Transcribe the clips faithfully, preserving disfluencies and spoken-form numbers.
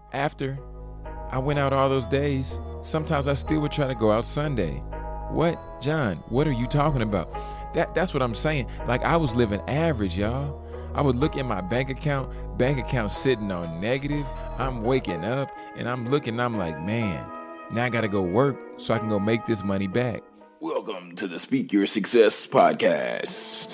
after I went out all those days, sometimes I still would try to go out Sunday. What, John? What are you talking about? That that's what I'm saying. Like, I was living average, y'all. I would look at my bank account, bank account sitting on negative. I'm waking up and I'm looking and I'm like, man, now I got to go work so I can go make this money back. Welcome to the Speak Your Success podcast.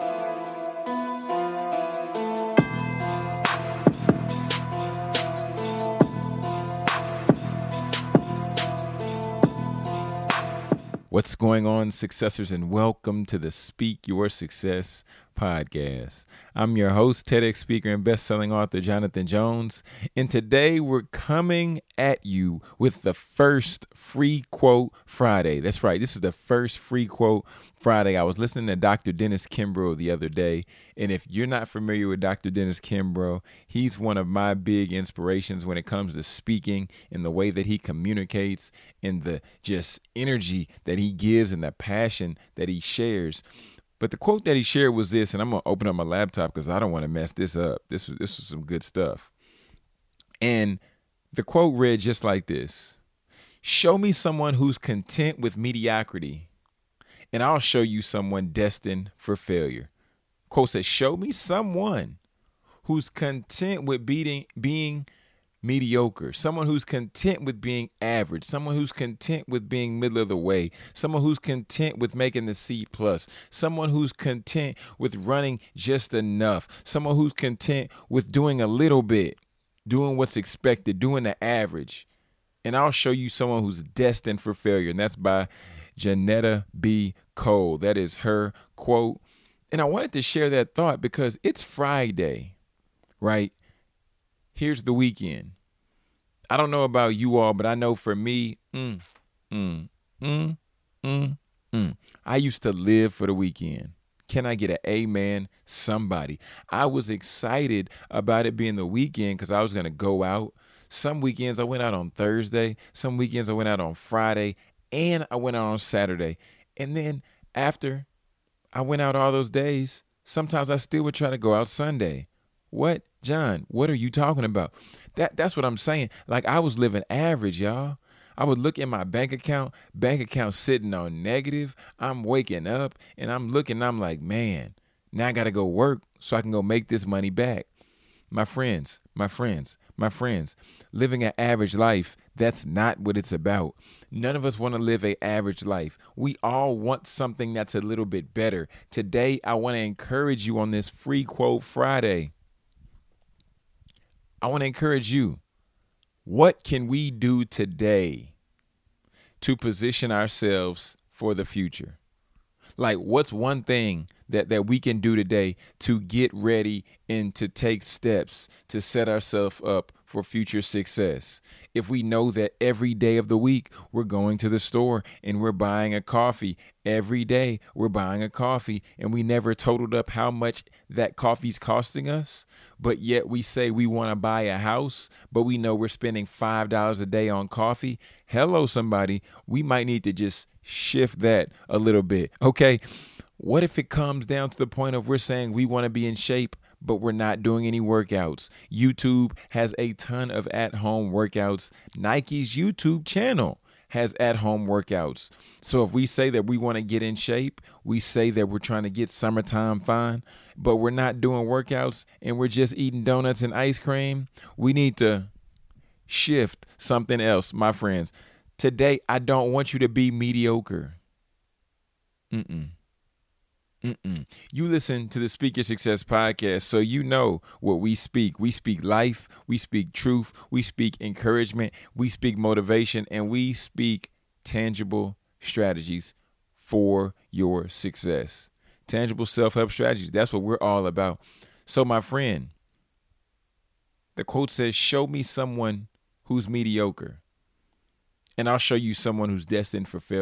What's going on, successors, and welcome to the Speak Your Success podcast. I'm your host, TEDx speaker and best-selling author Jonathan Jones, and today we're coming at you with the first Free Quote Friday. That's right, this is the first Free Quote Friday. I was listening to Doctor Dennis Kimbro the other day, and if you're not familiar with Doctor Dennis Kimbro, he's one of my big inspirations when it comes to speaking and the way that he communicates and the just energy that he gives and the passion that he shares. But the quote that he shared was this, and I'm going to open up my laptop because I don't want to mess this up. This was, this was some good stuff. And the quote read just like this: "Show me someone who's content with mediocrity, and I'll show you someone destined for failure." Quote says, show me someone who's content with beating, being mediocre, someone who's content with being average, someone who's content with being middle of the way, someone who's content with making the C plus, someone who's content with running just enough, someone who's content with doing a little bit, doing what's expected, doing the average. And I'll show you someone who's destined for failure. And that's by Janetta B. Cole. That is her quote. And I wanted to share that thought because it's Friday, right? Here's the weekend. I don't know about you all, but I know for me, mm, mm, mm, mm, mm, I used to live for the weekend. Can I get an amen? Somebody. I was excited about it being the weekend because I was going to go out. Some weekends I went out on Thursday. Some weekends I went out on Friday. And I went out on Saturday. And then after I went out all those days, sometimes I still would try to go out Sunday. What, John? What are you talking about? That that's what I'm saying. Like, I was living average, y'all. I would look at my bank account, bank account sitting on negative. I'm waking up and I'm looking and I'm like, man, now I got to go work so I can go make this money back. My friends, my friends, my friends, living an average life, that's not what it's about. None of us want to live an average life. We all want something that's a little bit better. Today, I want to encourage you on this Free Quote Friday. I want to encourage you. What can we do today to position ourselves for the future? Like, what's one thing that, that we can do today to get ready and to take steps to set ourselves up for future success? If we know that every day of the week we're going to the store and we're buying a coffee, every day we're buying a coffee and we never totaled up how much that coffee's costing us, but yet we say we want to buy a house, but we know we're spending five dollars a day on coffee. Hello, somebody. We might need to just shift that a little bit. Okay. What if it comes down to the point of we're saying we want to be in shape, but we're not doing any workouts? YouTube has a ton of at-home workouts. Nike's YouTube channel has at-home workouts. So if we say that we want to get in shape, we say that we're trying to get summertime fine, but we're not doing workouts and we're just eating donuts and ice cream, we need to shift something else, my friends. Today, I don't want you to be mediocre. Mm-mm. Mm-mm. You listen to the Speak Your Success podcast, so you know what we speak. We speak life, we speak truth, we speak encouragement, we speak motivation, and we speak tangible strategies for your success. Tangible self-help strategies. That's what we're all about. So, my friend, the quote says, show me someone who's mediocre, and I'll show you someone who's destined for failure.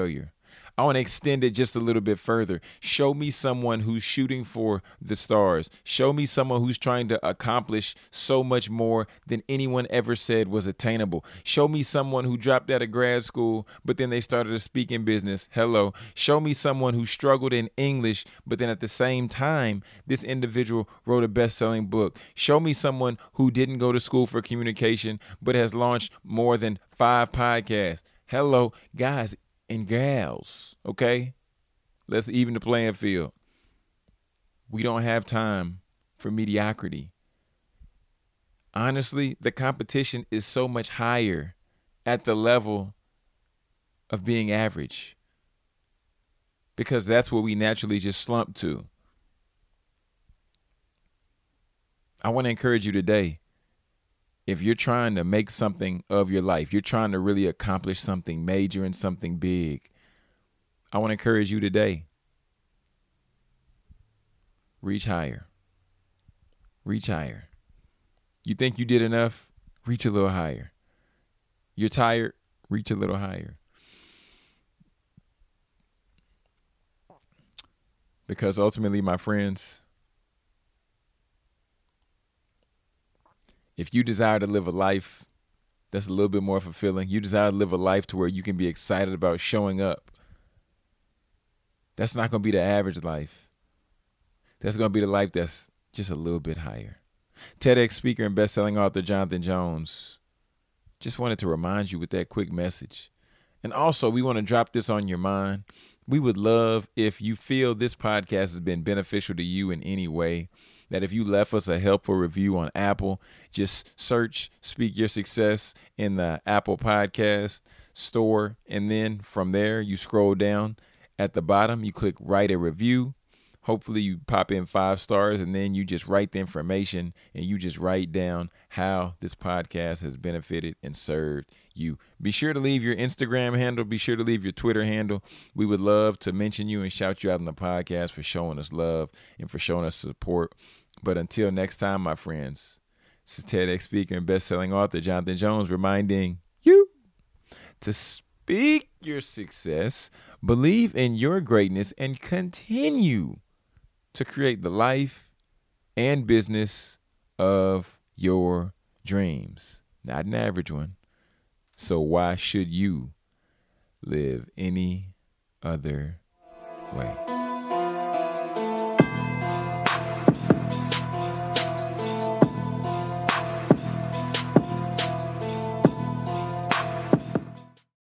I want to extend it just a little bit further. Show me someone who's shooting for the stars. Show me someone who's trying to accomplish so much more than anyone ever said was attainable. Show me someone who dropped out of grad school, but then they started a speaking business. Hello. Show me someone who struggled in English, but then at the same time, this individual wrote a best-selling book. Show me someone who didn't go to school for communication, but has launched more than five podcasts. Hello, guys and gals, okay? Let's even the playing field. We don't have time for mediocrity. Honestly, the competition is so much higher at the level of being average because that's what we naturally just slump to. I want to encourage you today. If you're trying to make something of your life, you're trying to really accomplish something major and something big, I want to encourage you today. Reach higher. Reach higher. You think you did enough? Reach a little higher. You're tired? Reach a little higher. Because ultimately, my friends, if you desire to live a life that's a little bit more fulfilling, you desire to live a life to where you can be excited about showing up, that's not going to be the average life. That's going to be the life that's just a little bit higher. TEDx speaker and best-selling author Jonathan Jones just wanted to remind you with that quick message. And also, we want to drop this on your mind. We would love if you feel this podcast has been beneficial to you in any way, that if you left us a helpful review on Apple, just search Speak Your Success in the Apple Podcast store. And then from there, you scroll down at the bottom, you click write a review. Hopefully you pop in five stars and then you just write the information and you just write down how this podcast has benefited and served you. Be sure to leave your Instagram handle. Be sure to leave your Twitter handle. We would love to mention you and shout you out on the podcast for showing us love and for showing us support. But until next time, my friends, this is TEDx speaker and best-selling author Jonathan Jones reminding you to speak your success, believe in your greatness, and continue to create the life and business of your dreams. Not an average one. So why should you live any other way?